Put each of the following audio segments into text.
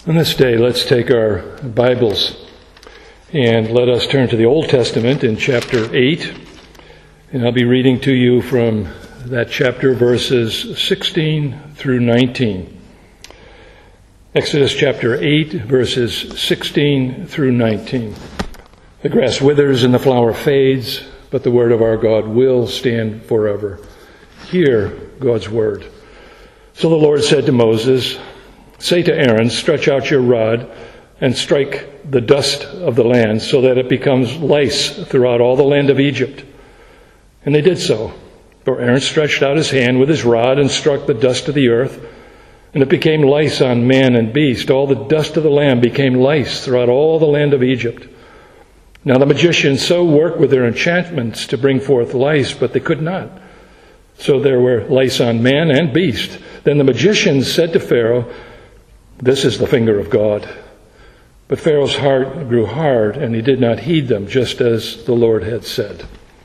On this day, let's take our Bibles and let us turn to the Old Testament in chapter 8. And I'll be reading to you from that chapter, verses 16 through 19. Exodus chapter 8, verses 16 through 19. The grass withers and the flower fades, but the word of our God will stand forever. Hear God's word. So the Lord said to Moses, "Say to Aaron, stretch out your rod and strike the dust of the land so that it becomes lice throughout all the land of Egypt." And they did so. For Aaron stretched out his hand with his rod and struck the dust of the earth, and it became lice on man and beast. All the dust of the land became lice throughout all the land of Egypt. Now the magicians so worked with their enchantments to bring forth lice, but they could not. So there were lice on man and beast. Then the magicians said to Pharaoh, "This is the finger of God." But Pharaoh's heart grew hard, and he did not heed them, just as the Lord had said.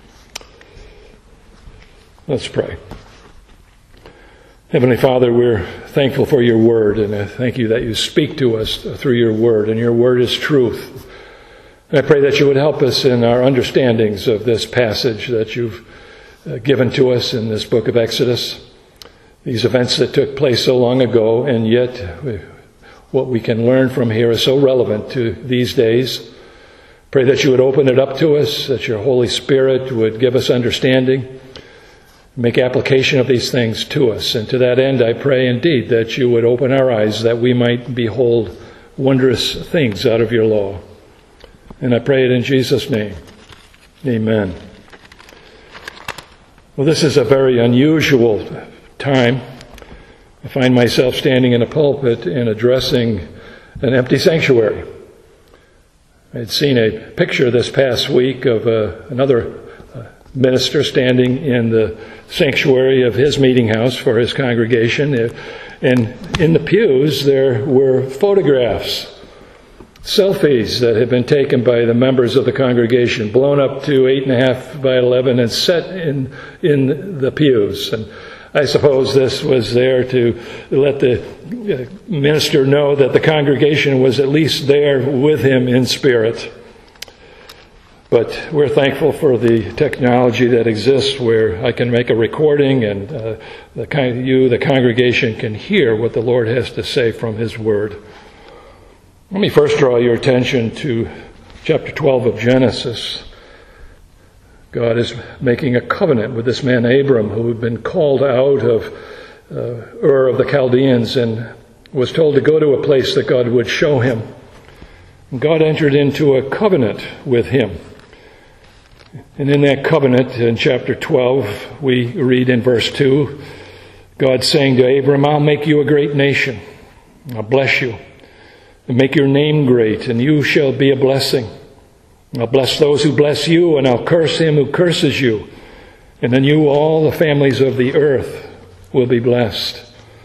Let's pray. Heavenly Father, we're thankful for your word, and I thank you that you speak to us through your word, and your word is truth. And I pray that you would help us in our understandings of this passage that you've given to us in this book of Exodus. These events that took place so long ago, and yet what we can learn from here is so relevant to these days. Pray that you would open it up to us, that your Holy Spirit would give us understanding, make application of these things to us. And to that end, I pray indeed that you would open our eyes that we might behold wondrous things out of your law. And I pray it in Jesus' name. Amen. Well, this is a very unusual time. I find myself standing in a pulpit and addressing an empty sanctuary. I had seen a picture this past week of another minister standing in the sanctuary of his meeting house for his congregation. And in the pews there were photographs, selfies that had been taken by the members of the congregation, blown up to 8.5 by 11 and set in the pews. And I suppose this was there to let the minister know that the congregation was at least there with him in spirit. But we're thankful for the technology that exists where I can make a recording and the congregation can hear what the Lord has to say from his word. Let me first draw your attention to chapter 12 of Genesis. God is making a covenant with this man Abram, who had been called out of Ur of the Chaldeans and was told to go to a place that God would show him. And God entered into a covenant with him. And in that covenant, in chapter 12, we read in verse 2, God saying to Abram, "I'll make you a great nation. I'll bless you and make your name great, and you shall be a blessing. I'll bless those who bless you, and I'll curse him who curses you. And in you all the families of the earth will be blessed."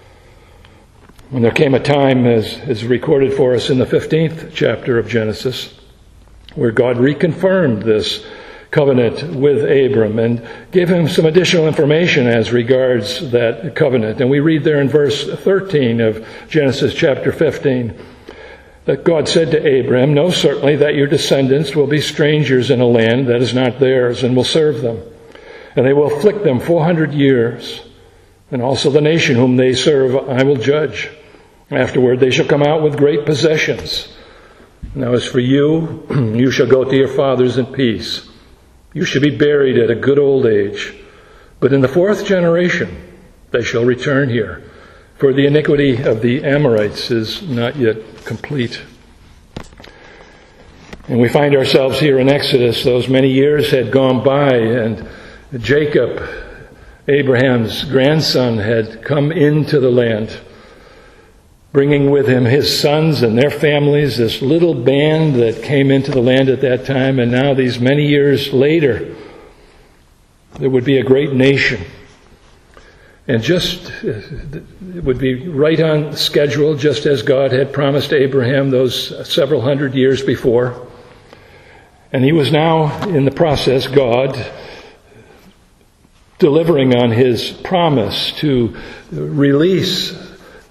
And there came a time, as is recorded for us in the 15th chapter of Genesis, where God reconfirmed this covenant with Abram and gave him some additional information as regards that covenant. And we read there in verse 13 of Genesis chapter 15, that God said to Abram, "Know certainly that your descendants will be strangers in a land that is not theirs, and will serve them. And they will afflict them 400 years. And also the nation whom they serve I will judge. Afterward they shall come out with great possessions. Now as for you, you shall go to your fathers in peace. You shall be buried at a good old age. But in the 4th generation they shall return here. For the iniquity of the Amorites is not yet complete." And we find ourselves here in Exodus. Those many years had gone by, and Jacob, Abraham's grandson, had come into the land, bringing with him his sons and their families, this little band that came into the land at that time. And now, these many years later, there would be a great nation. And it would be right on schedule, just as God had promised Abraham those several hundred years before. And he was now in the process, God, delivering on his promise to release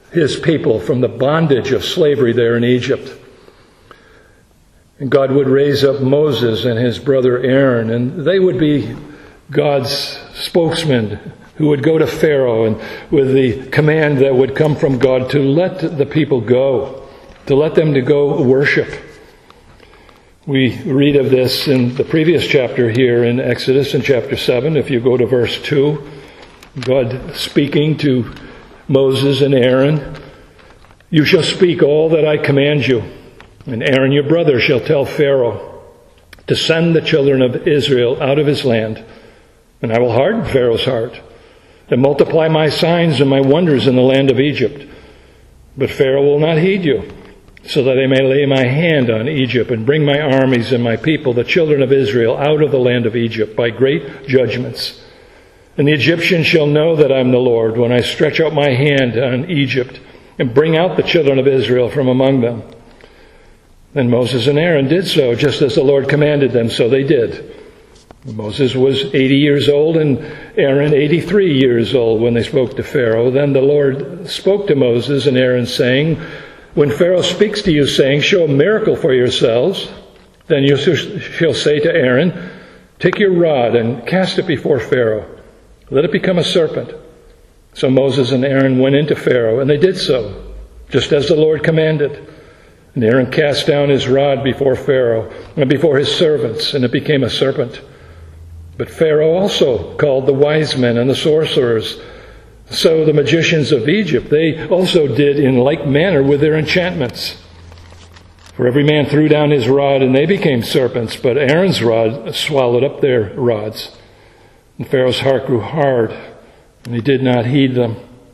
his people from the bondage of slavery there in Egypt. And God would raise up Moses and his brother Aaron, and they would be God's spokesmen who would go to Pharaoh and with the command that would come from God to let the people go, to let them to go worship. We read of this in the previous chapter here in Exodus in chapter 7. If you go to verse 2, God speaking to Moses and Aaron, "You shall speak all that I command you, and Aaron your brother shall tell Pharaoh to send the children of Israel out of his land, and I will harden Pharaoh's heart, and multiply my signs and my wonders in the land of Egypt. But Pharaoh will not heed you, so that I may lay my hand on Egypt and bring my armies and my people, the children of Israel, out of the land of Egypt by great judgments. And the Egyptians shall know that I am the Lord when I stretch out my hand on Egypt and bring out the children of Israel from among them." Then Moses and Aaron did so, just as the Lord commanded them, so they did. Moses was 80 years old and Aaron 83 years old when they spoke to Pharaoh. Then the Lord spoke to Moses and Aaron, saying, "When Pharaoh speaks to you, saying, 'Show a miracle for yourselves,' then you shall say to Aaron, 'Take your rod and cast it before Pharaoh. Let it become a serpent.'" So Moses and Aaron went into Pharaoh, and they did so, just as the Lord commanded. And Aaron cast down his rod before Pharaoh and before his servants, and it became a serpent. But Pharaoh also called the wise men and the sorcerers. So the magicians of Egypt, they also did in like manner with their enchantments. For every man threw down his rod, and they became serpents, but Aaron's rod swallowed up their rods. And Pharaoh's heart grew hard, and he did not heed them.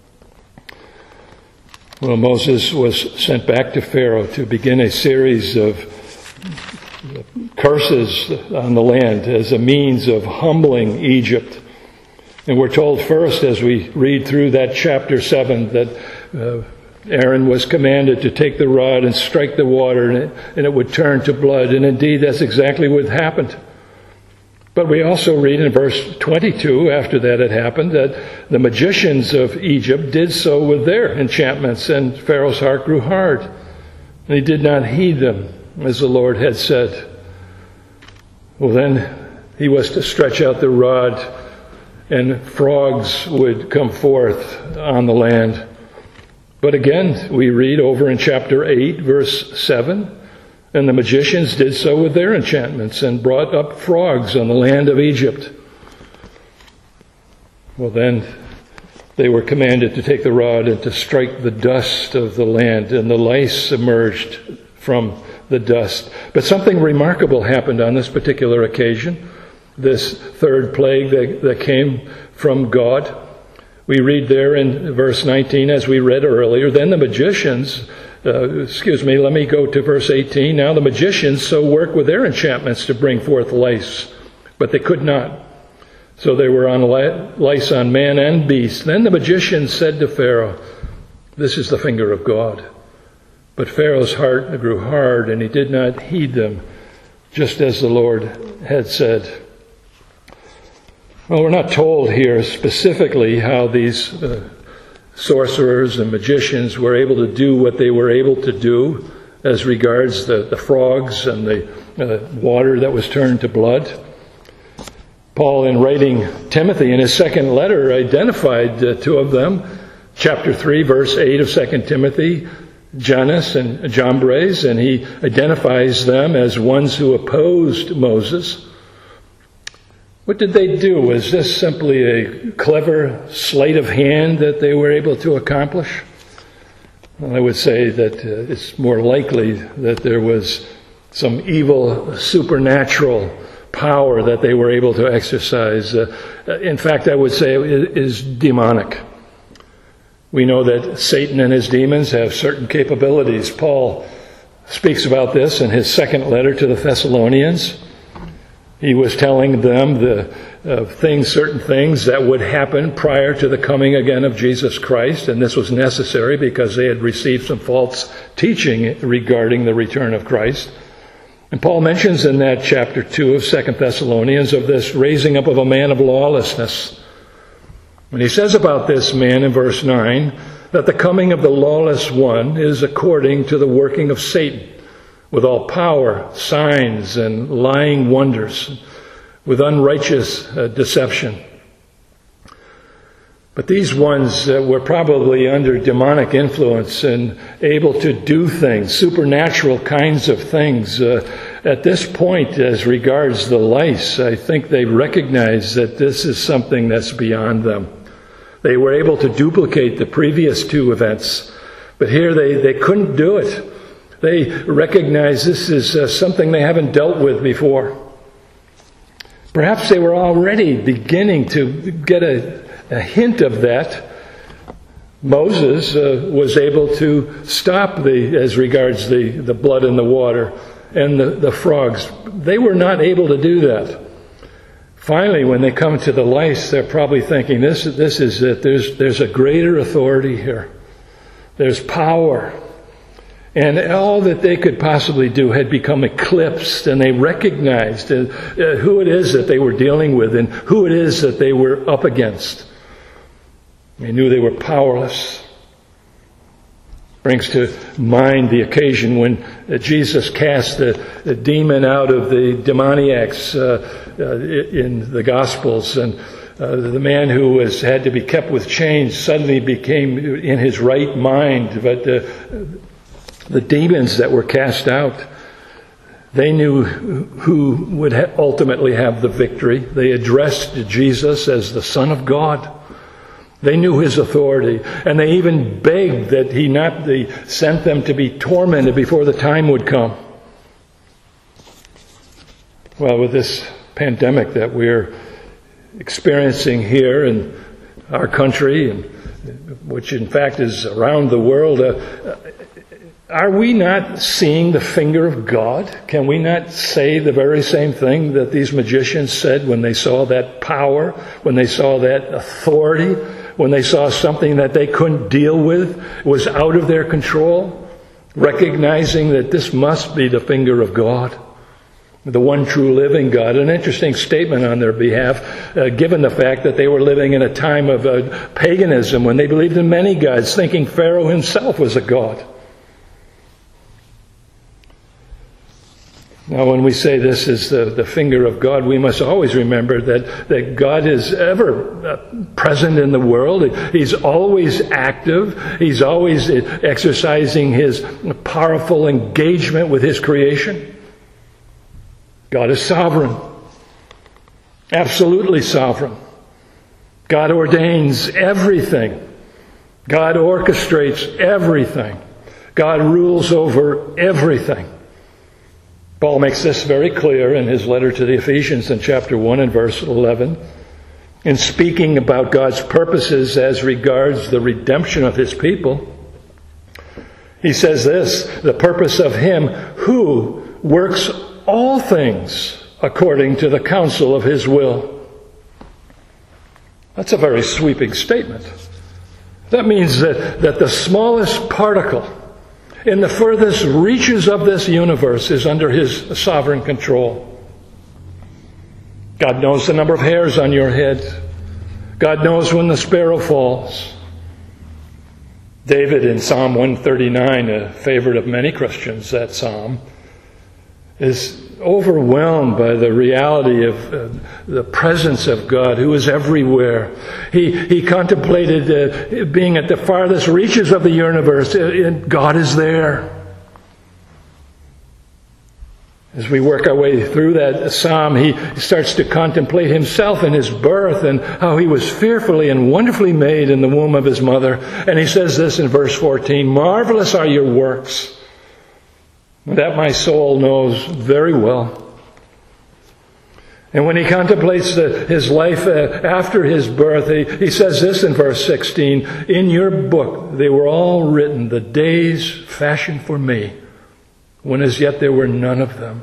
Well, Moses was sent back to Pharaoh to begin a series of curses on the land as a means of humbling Egypt. And we're told first, as we read through that chapter 7, that Aaron was commanded to take the rod and strike the water, and it would turn to blood. And indeed, that's exactly what happened. But we also read in verse 22, after that had happened, that the magicians of Egypt did so with their enchantments, and Pharaoh's heart grew hard, and he did not heed them, as the Lord had said. Well, then he was to stretch out the rod, and frogs would come forth on the land. But again, we read over in chapter 8, verse 7, "And the magicians did so with their enchantments and brought up frogs on the land of Egypt." Well, then they were commanded to take the rod and to strike the dust of the land, and the lice emerged from the dust. But something remarkable happened on this particular occasion, this third plague that came from God. We read there in verse 19, as we read earlier, "Then the magicians," let me go to verse 18. "Now the magicians so work with their enchantments to bring forth lice, but they could not. So they were on lice on man and beast. Then the magicians said to Pharaoh, 'This is the finger of God.' But Pharaoh's heart grew hard, and he did not heed them, just as the Lord had said." Well, we're not told here specifically how these sorcerers and magicians were able to do what they were able to do as regards the frogs and the water that was turned to blood. Paul, in writing Timothy in his second letter, identified two of them. Chapter 3, verse 8 of 2 Timothy, Jannes and Jambres, and he identifies them as ones who opposed Moses. What did they do? Was this simply a clever sleight of hand that they were able to accomplish? Well, I would say that it's more likely that there was some evil supernatural power that they were able to exercise. In fact, I would say it is demonic. We know that Satan and his demons have certain capabilities. Paul speaks about this in his second letter to the Thessalonians. He was telling them certain things that would happen prior to the coming again of Jesus Christ, and this was necessary because they had received some false teaching regarding the return of Christ. And Paul mentions in that chapter 2 of 2 Thessalonians of this raising up of a man of lawlessness. When he says about this man in verse 9, that the coming of the lawless one is according to the working of Satan, with all power, signs, and lying wonders, with unrighteous deception. But these ones were probably under demonic influence and able to do things, supernatural kinds of things. At this point, as regards the lice, I think they recognized that this is something that's beyond them. They were able to duplicate the previous two events, but here they couldn't do it. They recognized this is something they haven't dealt with before. Perhaps they were already beginning to get a hint of that. Moses was able to stop as regards the blood in the water and the frogs. They were not able to do that. Finally, when they come to the lice, they're probably thinking, this is it. There's a greater authority here. There's power. And all that they could possibly do had become eclipsed, and they recognized who it is that they were dealing with and who it is that they were up against. They knew they were powerless. Brings to mind the occasion when Jesus cast the demon out of the demoniacs in the Gospels, and the man who had to be kept with chains suddenly became in his right mind. But the demons that were cast out, they knew who would ultimately have the victory. They addressed Jesus as the Son of God. They knew his authority, and they even begged that he not sent them to be tormented before the time would come. Well, with this pandemic that we're experiencing here in our country, and which in fact is around the world, are we not seeing the finger of God? Can we not say the very same thing that these magicians said when they saw that power, when they saw that authority, when they saw something that they couldn't deal with, was out of their control, recognizing that this must be the finger of God, the one true living God? An interesting statement on their behalf, given the fact that they were living in a time of paganism when they believed in many gods, thinking Pharaoh himself was a god. Now, when we say this is the finger of God, we must always remember that God is ever present in the world. He's always active. He's always exercising his powerful engagement with his creation. God is sovereign. Absolutely sovereign. God ordains everything. God orchestrates everything. God rules over everything. Paul makes this very clear in his letter to the Ephesians in chapter 1 and verse 11. In speaking about God's purposes as regards the redemption of his people, he says this: the purpose of him who works all things according to the counsel of his will. That's a very sweeping statement. That means that the smallest particle in the furthest reaches of this universe is under his sovereign control. God knows the number of hairs on your head. God knows when the sparrow falls. David in Psalm 139, a favorite of many Christians, that psalm, is overwhelmed by the reality of the presence of God, who is everywhere. He contemplated being at the farthest reaches of the universe, and God is there. As we work our way through that psalm, he starts to contemplate himself in his birth and how he was fearfully and wonderfully made in the womb of his mother. And he says this in verse 14, "Marvelous are your works, that my soul knows very well." And when he contemplates his life after his birth, he says this in verse 16, "In your book they were all written, the days fashioned for me, when as yet there were none of them."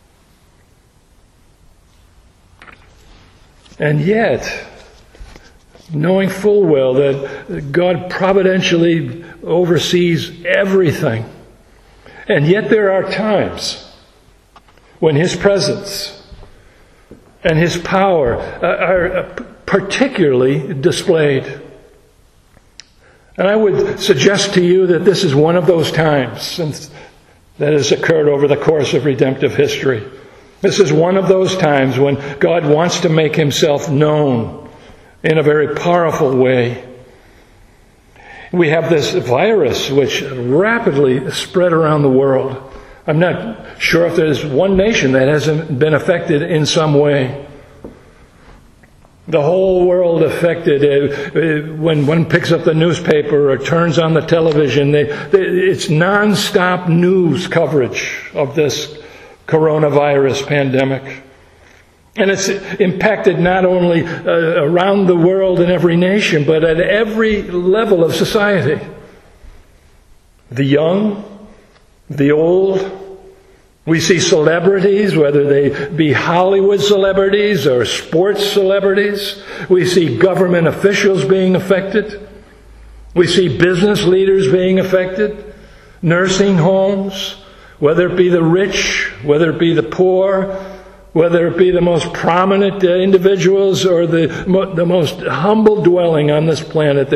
And yet, knowing full well that God providentially oversees everything, and yet there are times when his presence and his power are particularly displayed. And I would suggest to you that this is one of those times that has occurred over the course of redemptive history. This is one of those times when God wants to make himself known in a very powerful way. We have this virus which rapidly spread around the world. I'm not sure if there's one nation that hasn't been affected in some way. The whole world affected. When one picks up the newspaper or turns on the television, it's non-stop news coverage of this coronavirus pandemic. And it's impacted not only around the world in every nation, but at every level of society. The young, the old. We see celebrities, whether they be Hollywood celebrities or sports celebrities. We see government officials being affected. We see business leaders being affected. Nursing homes, whether it be the rich, whether it be the poor, whether it be the most prominent individuals or the most humble dwelling on this planet.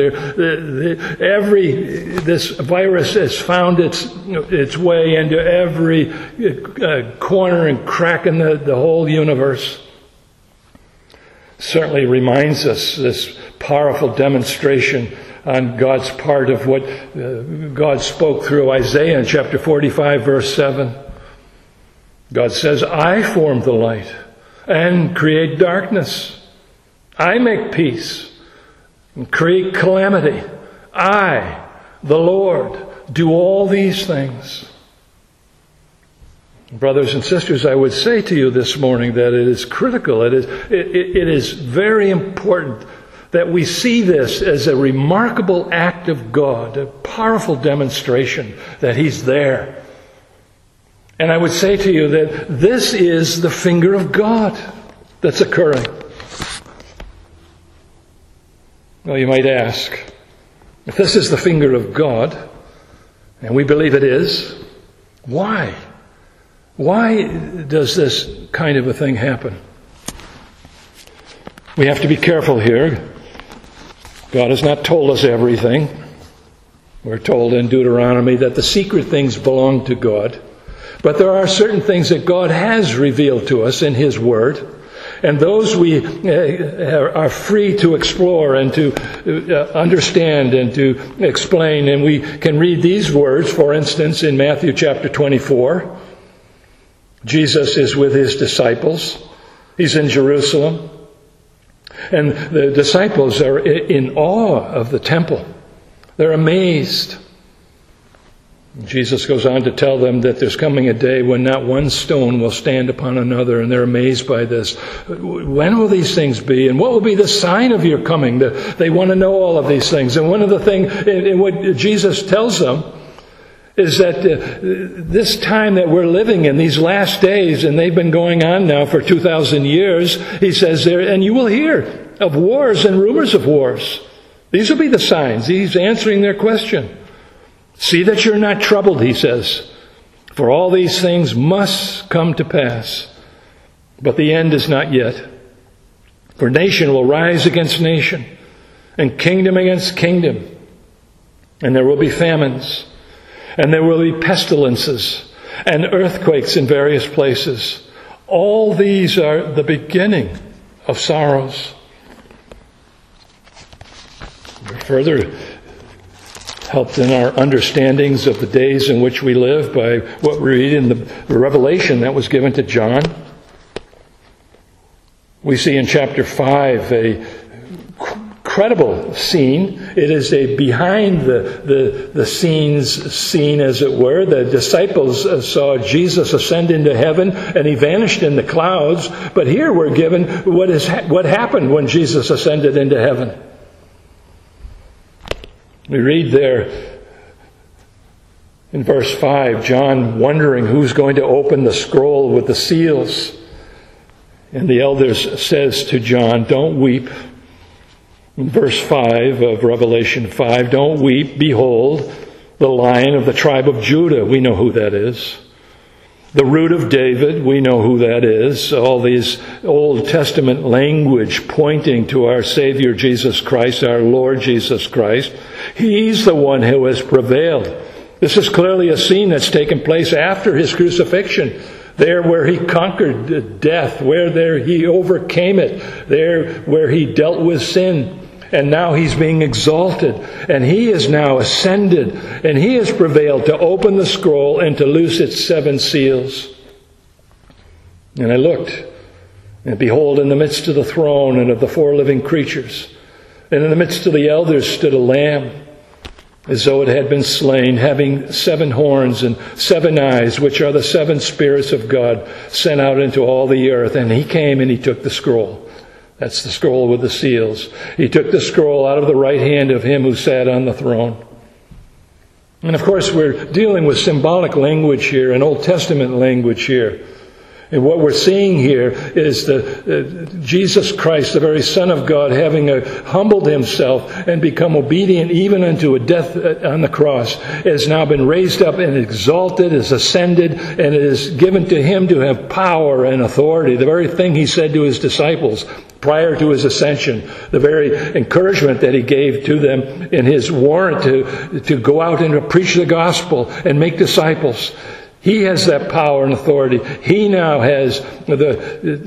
This virus has found its way into every corner and crack in the whole universe. Certainly reminds us this powerful demonstration on God's part of what God spoke through Isaiah in chapter 45, verse 7. God says, I form the light and create darkness. I make peace and create calamity. I, the Lord, do all these things. Brothers and sisters, I would say to you this morning that it is critical, it is very important that we see this as a remarkable act of God, a powerful demonstration that He's there. And I would say to you that this is the finger of God that's occurring. Well, you might ask, if this is the finger of God, and we believe it is, why? Why does this kind of a thing happen? We have to be careful here. God has not told us everything. We're told in Deuteronomy that the secret things belong to God. But there are certain things that God has revealed to us in His Word, and those we are free to explore and to understand and to explain. And we can read these words, for instance, in Matthew chapter 24. Jesus is with His disciples. He's in Jerusalem. And the disciples are in awe of the temple. They're amazed. Jesus goes on to tell them that there's coming a day when not one stone will stand upon another, and they're amazed by this. When will these things be? And what will be the sign of your coming? They want to know all of these things. And one of the things in what Jesus tells them is that this time that we're living in, these last days, and they've been going on now for 2,000 years, He says there, and you will hear of wars and rumors of wars. These will be the signs. He's answering their question. See that you're not troubled, He says, for all these things must come to pass. But the end is not yet. For nation will rise against nation, and kingdom against kingdom. And there will be famines, and there will be pestilences, and earthquakes in various places. All these are the beginning of sorrows. We're further helped in our understandings of the days in which we live by what we read in the revelation that was given to John. We see in chapter 5 a credible scene. It is a behind the scenes scene, as it were. The disciples saw Jesus ascend into heaven, and He vanished in the clouds. But here we're given what happened when Jesus ascended into heaven. We read there in verse 5, John wondering who's going to open the scroll with the seals. And the elders says to John, don't weep. In verse 5 of Revelation 5, don't weep. Behold, the Lion of the tribe of Judah. We know who that is. The root of David, we know who that is. All these Old Testament language pointing to our Savior Jesus Christ, our Lord Jesus Christ. He's the one who has prevailed. This is clearly a scene that's taken place after his crucifixion. There where he conquered death, where there he overcame it, there where he dealt with sin. And now he's being exalted, and he is now ascended, and he has prevailed to open the scroll and to loose its 7 seals. And I looked, and behold, in the midst of the throne and of the 4 living creatures, and in the midst of the elders stood a lamb, as though it had been slain, having 7 horns and 7 eyes, which are the 7 spirits of God sent out into all the earth. And he came and he took the scroll. That's the scroll with the seals. He took the scroll out of the right hand of him who sat on the throne. And of course, we're dealing with symbolic language here, and Old Testament language here. And what we're seeing here is Jesus Christ, the very Son of God, having humbled himself and become obedient even unto a death on the cross, has now been raised up and exalted, is ascended, and it is given to him to have power and authority. The very thing he said to his disciples prior to his ascension, the very encouragement that he gave to them in his warrant to go out and to preach the gospel and make disciples. He has that power and authority. He now has the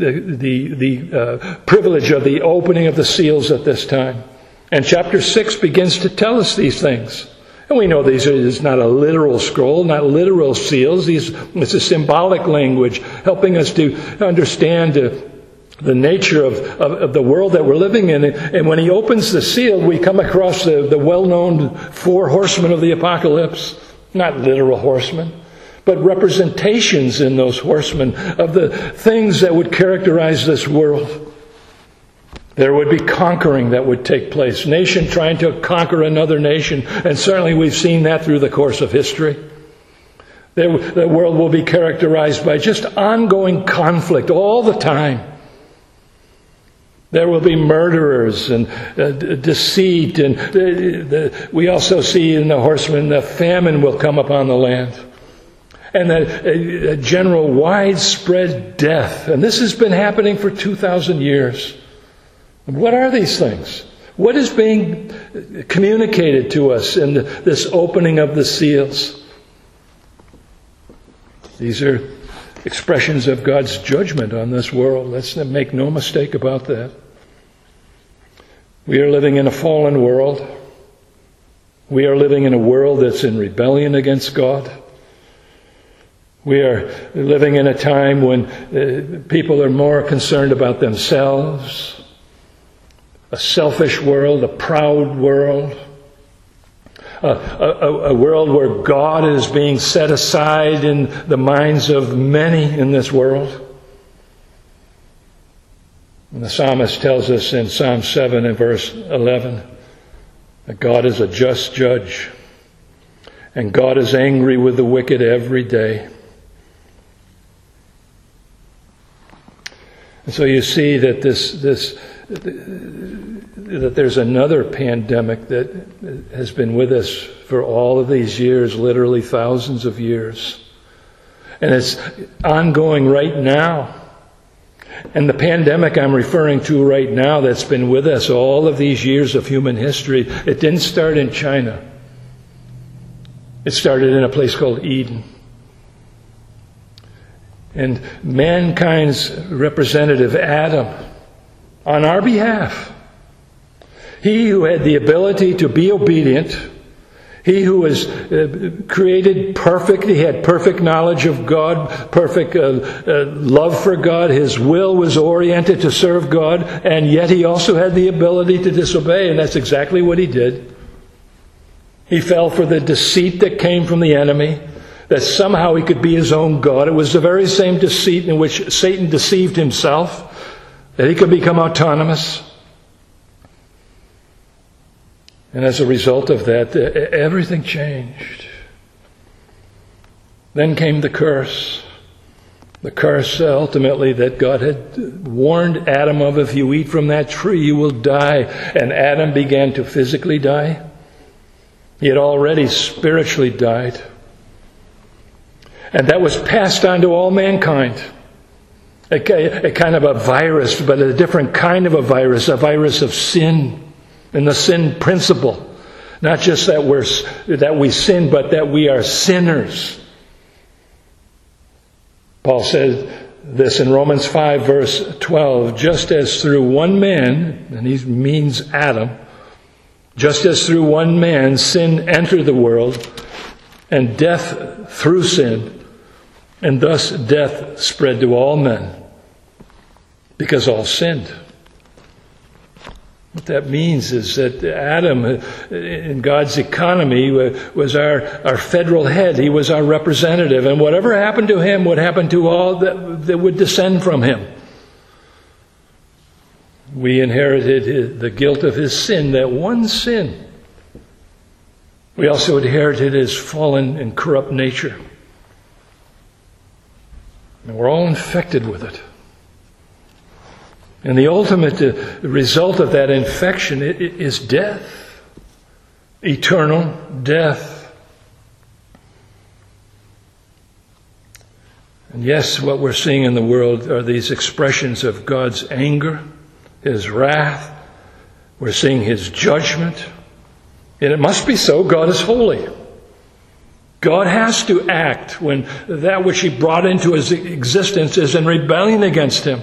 privilege of the opening of the seals at this time. And chapter 6 begins to tell us these things. And we know it's not a literal scroll, not literal seals. It's a symbolic language helping us to understand the nature of the world that we're living in. And when he opens the seal, we come across the well-known 4 horsemen of the apocalypse. Not literal horsemen, but representations in those horsemen of the things that would characterize this world. There would be conquering that would take place. Nation trying to conquer another nation. And certainly we've seen that through the course of history. The world will be characterized by just ongoing conflict all the time. There will be murderers and deceit. And we also see in the horsemen the famine will come upon the land. And a general widespread death. And this has been happening for 2,000 years. What are these things? What is being communicated to us in this opening of the seals? These are expressions of God's judgment on this world. Let's make no mistake about that. We are living in a fallen world. We are living in a world that's in rebellion against God. We are living in a time when people are more concerned about themselves, a selfish world, a proud world, a world where God is being set aside in the minds of many in this world. And the psalmist tells us in Psalm 7 and verse 11 that God is a just judge, and God is angry with the wicked every day. And so you see that that there's another pandemic that has been with us for all of these years, literally thousands of years. And it's ongoing right now. And the pandemic I'm referring to right now that's been with us all of these years of human history, it didn't start in China. It started in a place called Eden. And mankind's representative, Adam, on our behalf, he who had the ability to be obedient, he who was created perfect, he had perfect knowledge of God, perfect love for God, his will was oriented to serve God, and yet he also had the ability to disobey, and that's exactly what he did. He fell for the deceit that came from the enemy, that somehow he could be his own God. It was the very same deceit in which Satan deceived himself, that he could become autonomous. And as a result of that, everything changed. Then came the curse. The curse ultimately that God had warned Adam of: if you eat from that tree, you will die. And Adam began to physically die. He had already spiritually died. And that was passed on to all mankind. A kind of a virus, but a different kind of a virus of sin and the sin principle Not just that we sin, but that we are sinners. Paul says this in Romans 5, verse 12, just as through one man, and he means Adam, just as through one man sin entered the world, and death through sin, and thus death spread to all men, because all sinned. What that means is that Adam, in God's economy, was our federal head. He was our representative. And whatever happened to him would happen to all that would descend from him. We inherited the guilt of his sin, that one sin. We also inherited his fallen and corrupt nature. And we're all infected with it. And the ultimate result of that infection is death. Eternal death. And yes, what we're seeing in the world are these expressions of God's anger, His wrath. We're seeing His judgment. And it must be so. God is holy. God has to act when that which He brought into His existence is in rebellion against Him.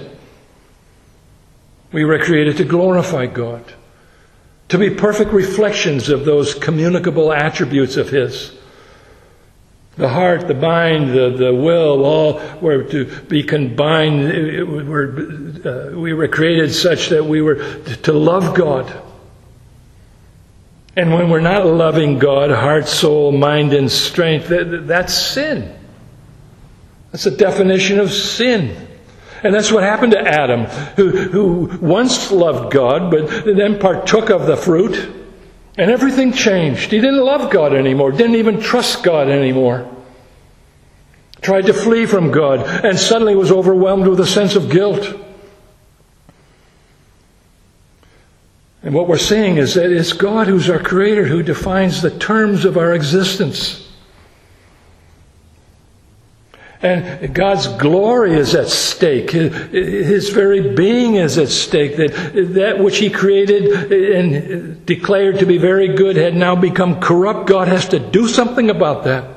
We were created to glorify God, to be perfect reflections of those communicable attributes of His. The heart, the mind, the will, all were to be combined. We were created such that we were to love God. And when we're not loving God, heart, soul, mind, and strength, that's sin. That's the definition of sin. And that's what happened to Adam, who once loved God, but then partook of the fruit, and everything changed. He didn't love God anymore, didn't even trust God anymore. Tried to flee from God, and suddenly was overwhelmed with a sense of guilt. And what we're seeing is that it's God who's our Creator, who defines the terms of our existence. And God's glory is at stake. His very being is at stake. That which He created and declared to be very good had now become corrupt. God has to do something about that.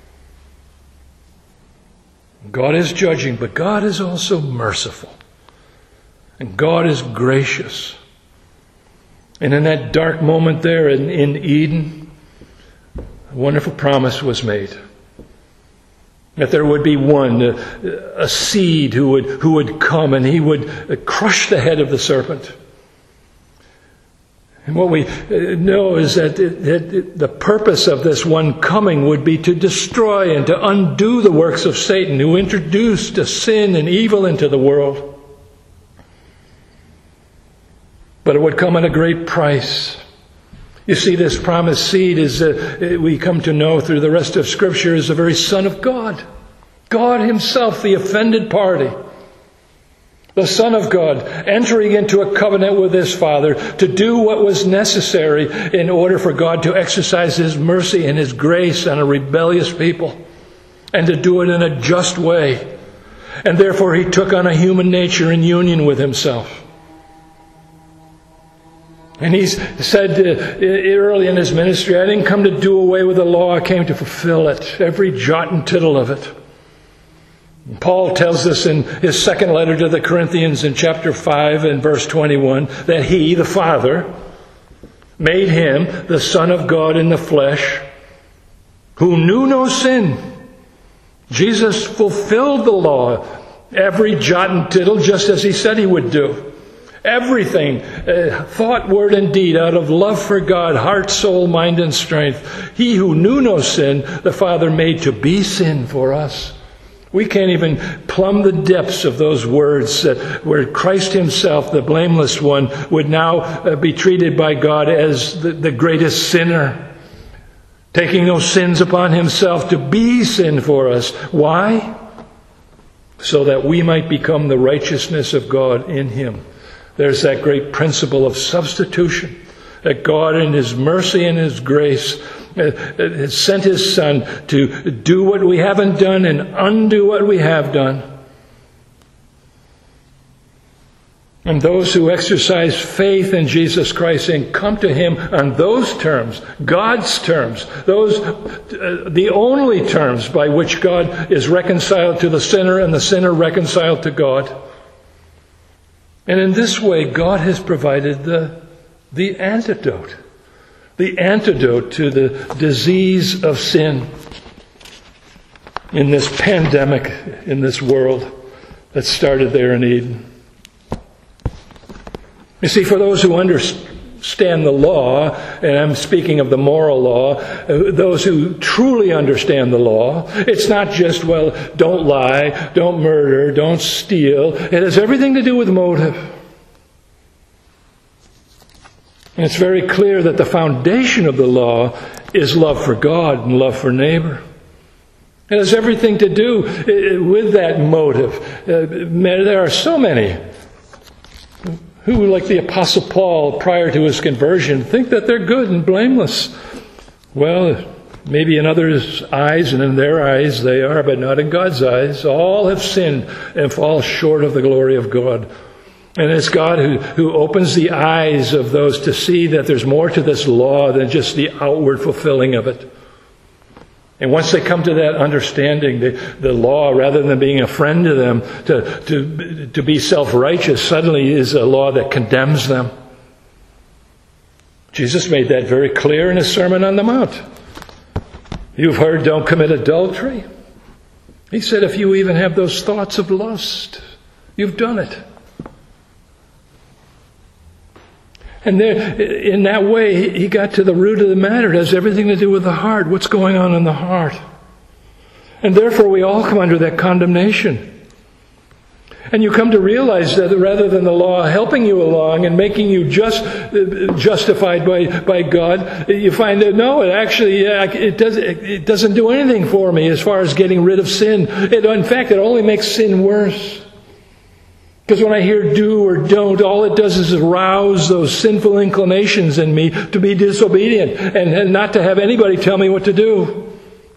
God is judging, but God is also merciful. And God is gracious. And in that dark moment there in Eden, a wonderful promise was made. That there would be one, a seed who would come and he would crush the head of the serpent. And what we know is that the purpose of this one coming would be to destroy and to undo the works of Satan, who introduced sin and evil into the world. But it would come at a great price. You see, this promised seed we come to know through the rest of Scripture, is the very Son of God. God Himself, the offended party. The Son of God, entering into a covenant with His Father to do what was necessary in order for God to exercise His mercy and His grace on a rebellious people, and to do it in a just way. And therefore He took on a human nature in union with Himself. And He said early in His ministry, I didn't come to do away with the law, I came to fulfill it, every jot and tittle of it. And Paul tells us in his second letter to the Corinthians in chapter 5 and verse 21, that He, the Father, made Him the Son of God in the flesh, who knew no sin. Jesus fulfilled the law, every jot and tittle, just as He said He would do. Everything, thought, word, and deed, out of love for God, heart, soul, mind, and strength. He who knew no sin, the Father made to be sin for us. We can't even plumb the depths of those words where Christ Himself, the blameless one, would now be treated by God as the greatest sinner, taking those sins upon Himself to be sin for us. Why? So that we might become the righteousness of God in Him. There's that great principle of substitution, that God in His mercy and His grace has sent His Son to do what we haven't done and undo what we have done. And those who exercise faith in Jesus Christ and come to Him on those terms, God's terms, those the only terms by which God is reconciled to the sinner and the sinner reconciled to God. And in this way, God has provided the antidote to the disease of sin in this pandemic, in this world that started there in Eden. You see, for those who understand the law, and I'm speaking of the moral law, those who truly understand the law, it's not just, well, don't lie, don't murder, don't steal. It has everything to do with motive. And it's very clear that the foundation of the law is love for God and love for neighbor. It has everything to do with that motive. There are so many who, like the Apostle Paul prior to his conversion, think that they're good and blameless. Well, maybe in others' eyes and in their eyes they are, but not in God's eyes. All have sinned and fall short of the glory of God. And it's God who opens the eyes of those to see that there's more to this law than just the outward fulfilling of it. And once they come to that understanding, the law, rather than being a friend to them, to be self-righteous, suddenly is a law that condemns them. Jesus made that very clear in His Sermon on the Mount. You've heard, don't commit adultery. He said, if you even have those thoughts of lust, you've done it. And there, in that way, He got to the root of the matter. It has everything to do with the heart. What's going on in the heart? And therefore, we all come under that condemnation. And you come to realize that rather than the law helping you along and making you justified by God, you find that no, it doesn't do anything for me as far as getting rid of sin. In fact, it only makes sin worse. Because when I hear do or don't, all it does is arouse those sinful inclinations in me to be disobedient and not to have anybody tell me what to do.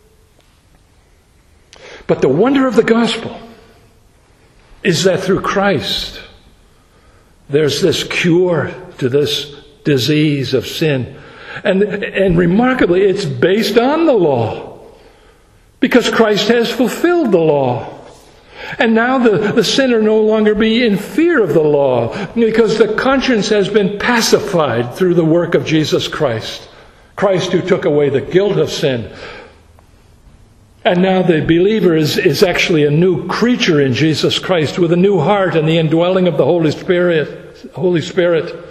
But the wonder of the gospel is that through Christ, there's this cure to this disease of sin. And remarkably, it's based on the law. Because Christ has fulfilled the law. And now the sinner no longer be in fear of the law, because the conscience has been pacified through the work of Jesus Christ. Christ who took away the guilt of sin. And now the believer is actually a new creature in Jesus Christ with a new heart and the indwelling of the Holy Spirit.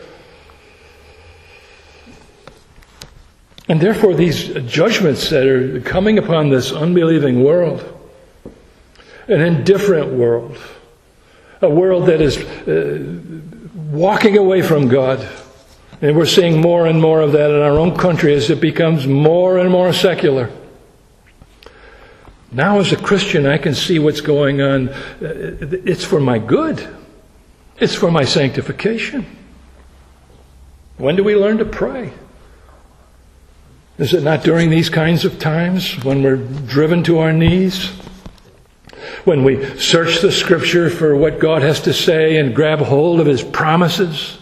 And therefore these judgments that are coming upon this unbelieving world, an indifferent world, a world that is walking away from God. And we're seeing more and more of that in our own country as it becomes more and more secular. Now as a Christian, I can see what's going on. It's for my good. It's for my sanctification. When do we learn to pray? Is it not during these kinds of times when we're driven to our knees? When we search the Scripture for what God has to say and grab hold of His promises?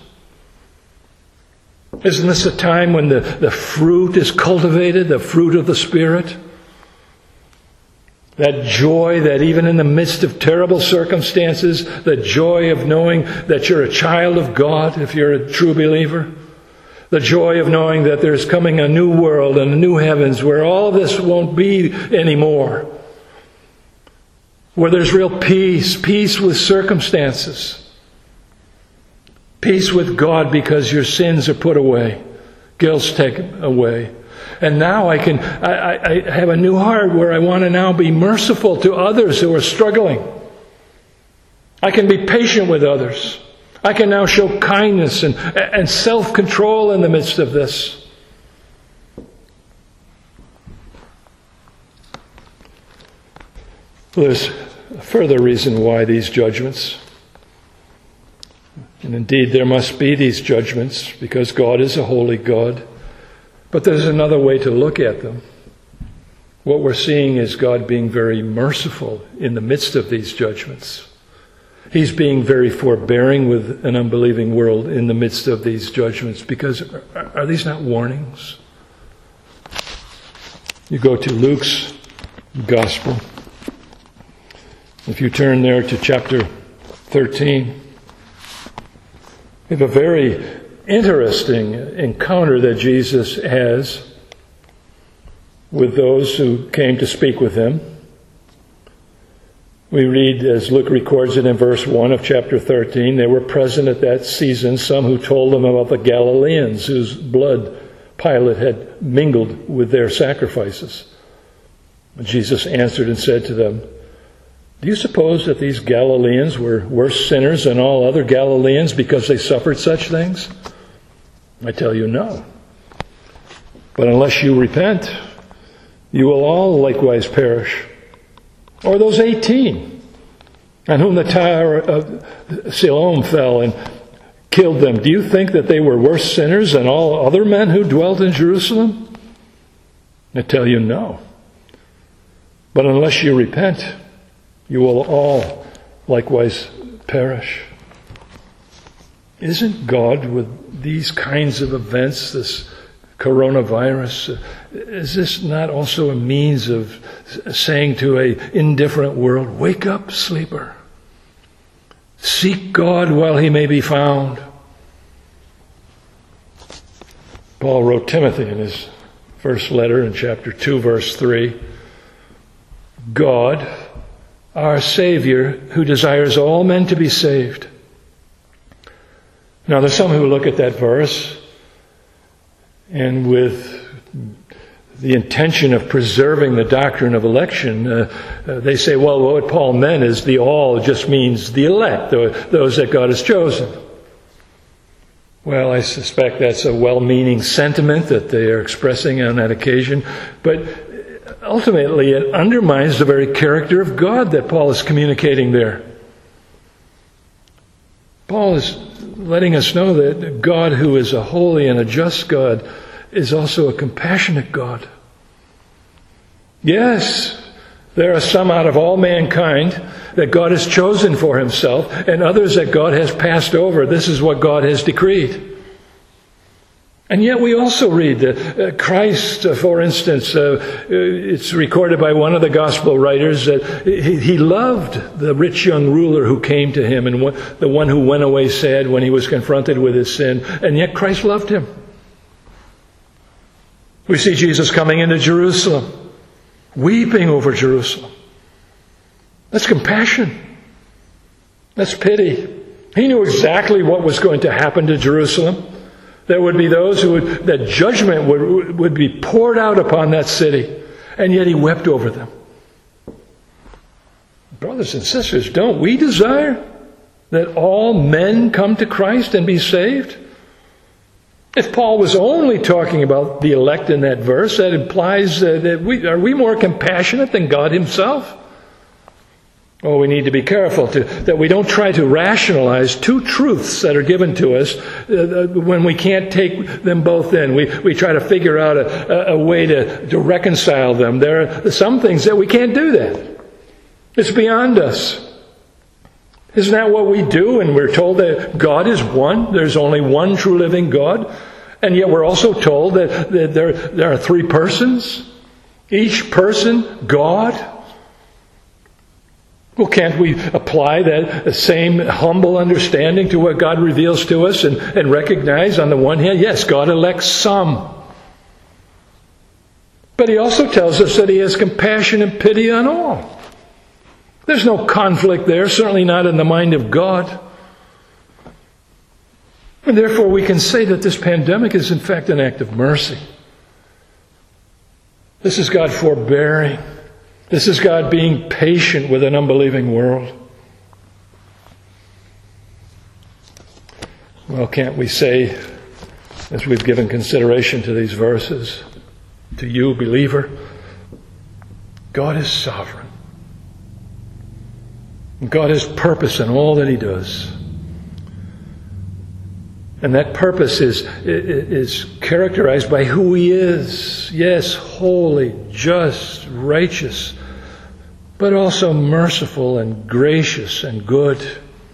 Isn't this a time when the fruit is cultivated, the fruit of the Spirit? That joy that even in the midst of terrible circumstances, the joy of knowing that you're a child of God, if you're a true believer. The joy of knowing that there's coming a new world and a new heavens where all this won't be anymore. Where there's real peace with circumstances. Peace with God because your sins are put away. Guilt's taken away. And now I have a new heart where I want to now be merciful to others who are struggling. I can be patient with others. I can now show kindness and self-control in the midst of this. There's a further reason why these judgments. And indeed, there must be these judgments because God is a holy God. But there's another way to look at them. What we're seeing is God being very merciful in the midst of these judgments. He's being very forbearing with an unbelieving world in the midst of these judgments, because are these not warnings? You go to Luke's Gospel. If you turn there to chapter 13, we have a very interesting encounter that Jesus has with those who came to speak with him. We read, as Luke records it in verse 1 of chapter 13, there were present at that season some who told them about the Galileans whose blood Pilate had mingled with their sacrifices. Jesus answered and said to them, do you suppose that these Galileans were worse sinners than all other Galileans because they suffered such things? I tell you, no. But unless you repent, you will all likewise perish. Or those 18 on whom the Tower of Siloam fell and killed them. Do you think that they were worse sinners than all other men who dwelt in Jerusalem? I tell you, no. But unless you repent, you will all likewise perish. Isn't God, with these kinds of events, this coronavirus, is this not also a means of saying to an indifferent world, wake up, sleeper. Seek God while he may be found. Paul wrote Timothy in his first letter in chapter 2, verse 3, God, our Savior, who desires all men to be saved. Now, there's some who look at that verse and with the intention of preserving the doctrine of election, they say, well, what Paul meant is the all just means the elect, those that God has chosen. Well, I suspect that's a well-meaning sentiment that they are expressing on that occasion, but ultimately it undermines the very character of God that Paul is communicating there. Paul is letting us know that God, who is a holy and a just God, is also a compassionate God. Yes, there are some out of all mankind that God has chosen for himself, and others that God has passed over. This is what God has decreed. And yet we also read that Christ, for instance, it's recorded by one of the gospel writers that he loved the rich young ruler who came to him and the one who went away sad when he was confronted with his sin. And yet Christ loved him. We see Jesus coming into Jerusalem, weeping over Jerusalem. That's compassion. That's pity. He knew exactly what was going to happen to Jerusalem. There would be those that judgment would be poured out upon that city. And yet he wept over them. Brothers and sisters, don't we desire that all men come to Christ and be saved? If Paul was only talking about the elect in that verse, that implies that are we more compassionate than God himself? Oh, we need to be careful that we don't try to rationalize two truths that are given to us when we can't take them both in. We try to figure out a way to reconcile them. There are some things that we can't do that. It's beyond us. Isn't that what we do? And we're told that God is one. There's only one true living God. And yet we're also told that there are three persons. Each person, God. Well, can't we apply that same humble understanding to what God reveals to us and recognize on the one hand, yes, God elects some. But he also tells us that he has compassion and pity on all. There's no conflict there, certainly not in the mind of God. And therefore we can say that this pandemic is in fact an act of mercy. This is God forbearing. This is God being patient with an unbelieving world. Well, can't we say, as we've given consideration to these verses, to you, believer, God is sovereign. God has purpose in all that he does. And that purpose is characterized by who he is. Yes, holy, just, righteous, but also merciful and gracious and good.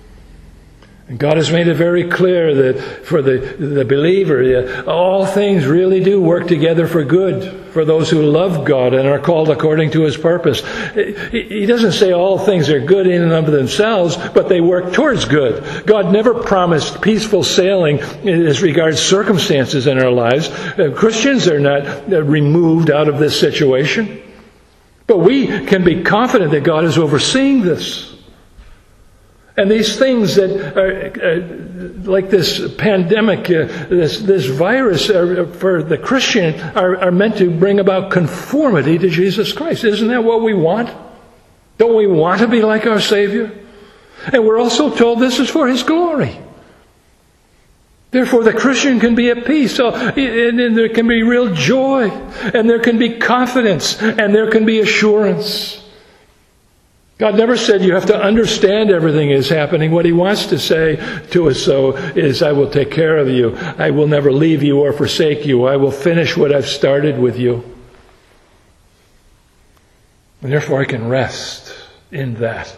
And God has made it very clear that for the believer, all things really do work together for good for those who love God and are called according to His purpose. He doesn't say all things are good in and of themselves, but they work towards good. God never promised peaceful sailing as regards circumstances in our lives. Christians are not removed out of this situation. But we can be confident that God is overseeing this. And these things that are like this pandemic, this virus for the Christian are meant to bring about conformity to Jesus Christ. Isn't that what we want? Don't we want to be like our Savior? And we're also told this is for His glory. Therefore, the Christian can be at peace, and there can be real joy, and there can be confidence, and there can be assurance. God never said you have to understand everything is happening. What He wants to say to us, though, is, I will take care of you. I will never leave you or forsake you. I will finish what I've started with you. And therefore, I can rest in that.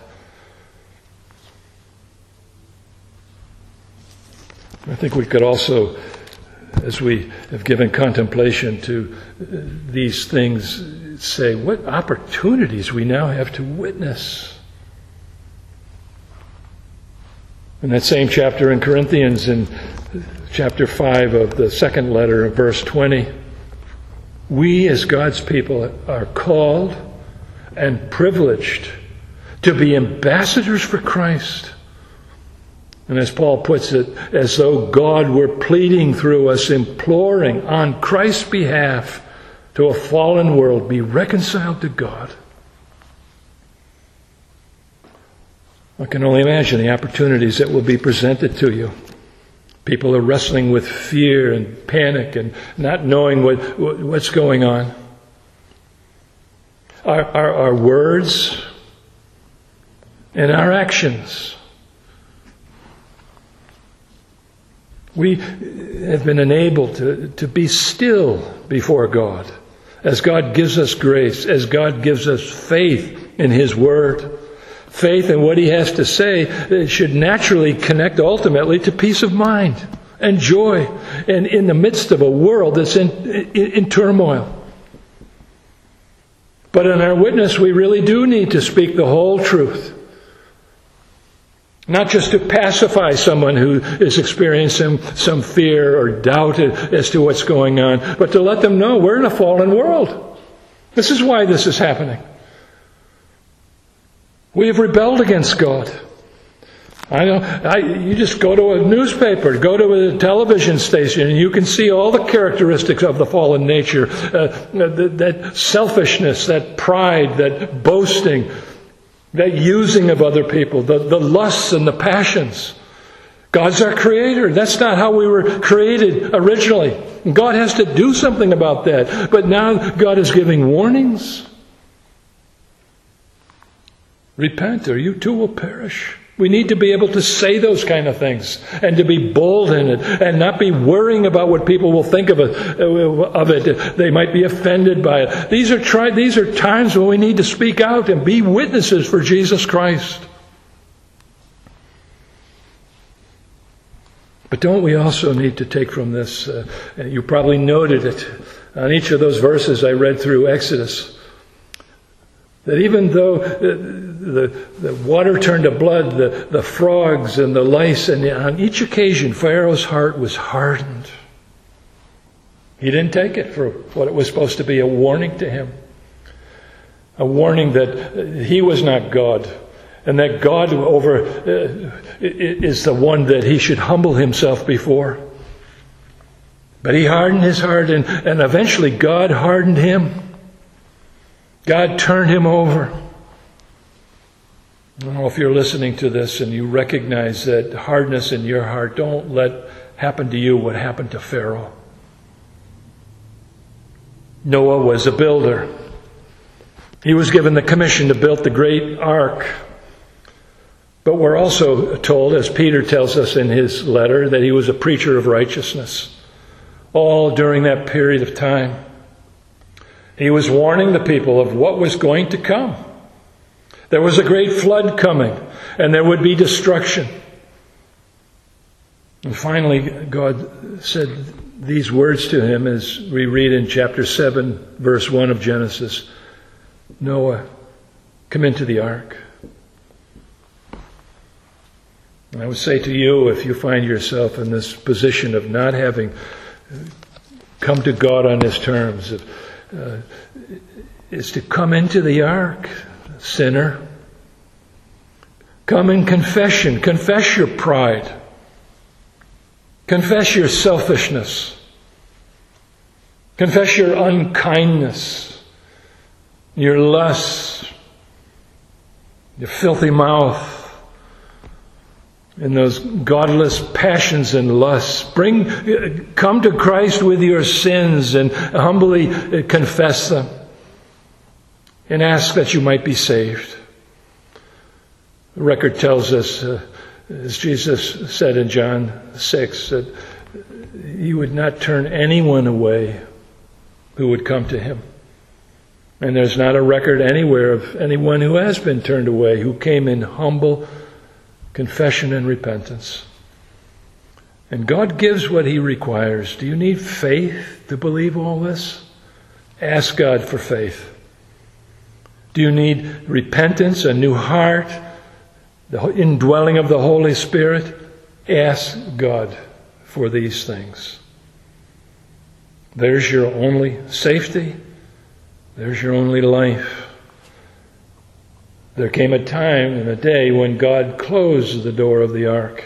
I think we could also, as we have given contemplation to these things, say what opportunities we now have to witness. In that same chapter in Corinthians, in chapter 5 of the second letter, of verse 20, we as God's people are called and privileged to be ambassadors for Christ. And as Paul puts it, as though God were pleading through us, imploring on Christ's behalf to a fallen world, be reconciled to God. I can only imagine the opportunities that will be presented to you. People are wrestling with fear and panic and not knowing what's going on. Our words and our actions. We have been enabled to be still before God as God gives us grace, as God gives us faith in His Word. Faith in what He has to say should naturally connect ultimately to peace of mind and joy and in the midst of a world that's in turmoil. But in our witness, we really do need to speak the whole truth. Not just to pacify someone who is experiencing some fear or doubt as to what's going on, but to let them know we're in a fallen world. This is why this is happening. We have rebelled against God. You just go to a newspaper, go to a television station, and you can see all the characteristics of the fallen nature. That selfishness, that pride, that boasting, that using of other people, the lusts and the passions. God's our creator. That's not how we were created originally. God has to do something about that. But now God is giving warnings. Repent or you too will perish. We need to be able to say those kind of things and to be bold in it and not be worrying about what people will think of it. They might be offended by it. These are times when we need to speak out and be witnesses for Jesus Christ. But don't we also need to take from this, you probably noted it on each of those verses I read through Exodus, that even though the water turned to blood, the frogs and the lice, and on each occasion Pharaoh's heart was hardened. He didn't take it for what it was supposed to be, a warning to him. A warning that he was not God, and that God is the one that he should humble himself before. But he hardened his heart, and eventually God hardened him. God turned him over. I don't know if you're listening to this and you recognize that hardness in your heart. Don't let happen to you what happened to Pharaoh. Noah was a builder. He was given the commission to build the great ark. But we're also told, as Peter tells us in his letter, that he was a preacher of righteousness. All during that period of time. He was warning the people of what was going to come. There was a great flood coming, and there would be destruction. And finally, God said these words to him as we read in chapter 7, verse 1 of Genesis. Noah, come into the ark. And I would say to you, if you find yourself in this position of not having come to God on His terms, is to come into the ark, sinner. Come in confession. Confess your pride. Confess your selfishness. Confess your unkindness, your lust, your filthy mouth, and those godless passions and lusts. Come to Christ with your sins and humbly confess them and ask that you might be saved. The record tells us, as Jesus said in John 6, that He would not turn anyone away who would come to Him. And there's not a record anywhere of anyone who has been turned away, who came in humble confession and repentance. And God gives what He requires. Do you need faith to believe all this? Ask God for faith. Do you need repentance, a new heart, the indwelling of the Holy Spirit? Ask God for these things. There's your only safety. There's your only life. There came a time and a day when God closed the door of the ark.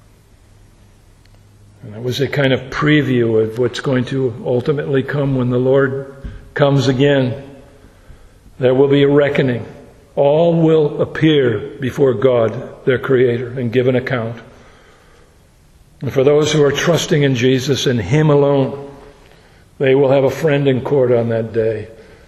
And it was a kind of preview of what's going to ultimately come when the Lord comes again. There will be a reckoning. All will appear before God, their Creator, and give an account. And for those who are trusting in Jesus and Him alone, they will have a friend in court on that day.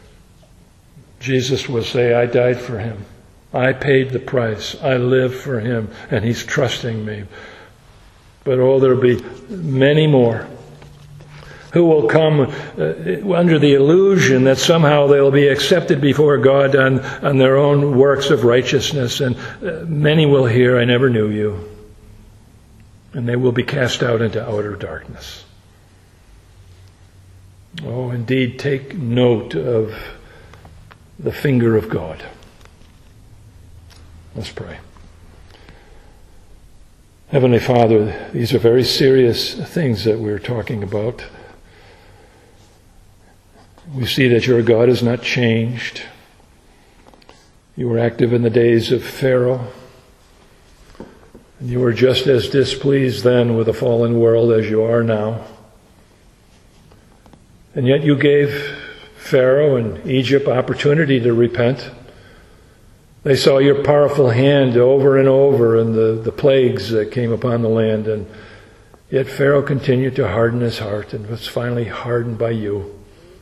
Jesus will say, I died for him. I paid the price. I live for him, and he's trusting me. But there'll be many more who will come under the illusion that somehow they'll be accepted before God on their own works of righteousness. And many will hear, I never knew you. And they will be cast out into outer darkness. Oh, indeed, take note of the finger of God. Let's pray. Heavenly Father, these are very serious things that we're talking about. We see that your God has not changed. You were active in the days of Pharaoh. And you were just as displeased then with the fallen world as you are now. And yet you gave Pharaoh and Egypt opportunity to repent. They saw your powerful hand over and over in the plagues that came upon the land. And yet Pharaoh continued to harden his heart and was finally hardened by you.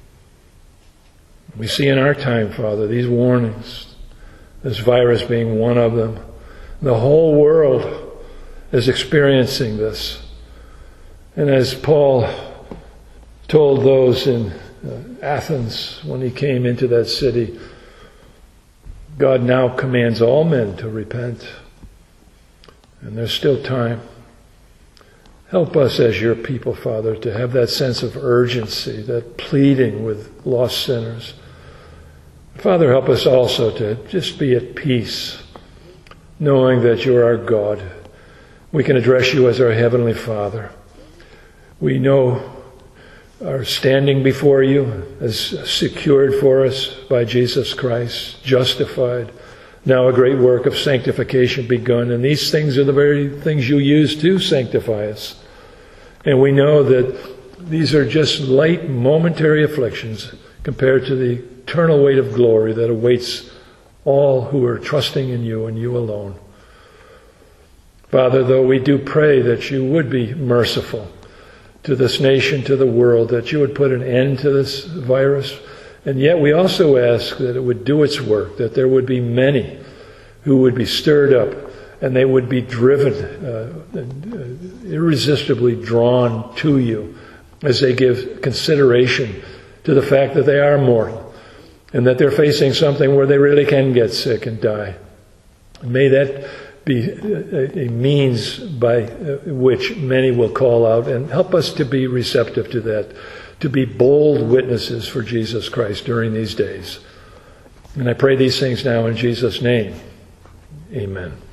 We see in our time, Father, these warnings, this virus being one of them. The whole world is experiencing this. And as Paul told those in Athens when he came into that city, God now commands all men to repent. And there's still time. Help us as your people, Father, to have that sense of urgency, that pleading with lost sinners. Father, help us also to just be at peace, knowing that you're our God. We can address you as our Heavenly Father. We know our standing before you is secured for us by Jesus Christ, justified. Now a great work of sanctification begun. And these things are the very things you use to sanctify us. And we know that these are just light, momentary afflictions compared to the eternal weight of glory that awaits all who are trusting in you and you alone. Father, though we do pray that you would be merciful to this nation, to the world, that you would put an end to this virus. And yet we also ask that it would do its work, that there would be many who would be stirred up and they would be driven, irresistibly drawn to you as they give consideration to the fact that they are mortal and that they're facing something where they really can get sick and die. May that be a means by which many will call out, and help us to be receptive to that, to be bold witnesses for Jesus Christ during these days. And I pray these things now in Jesus' name. Amen.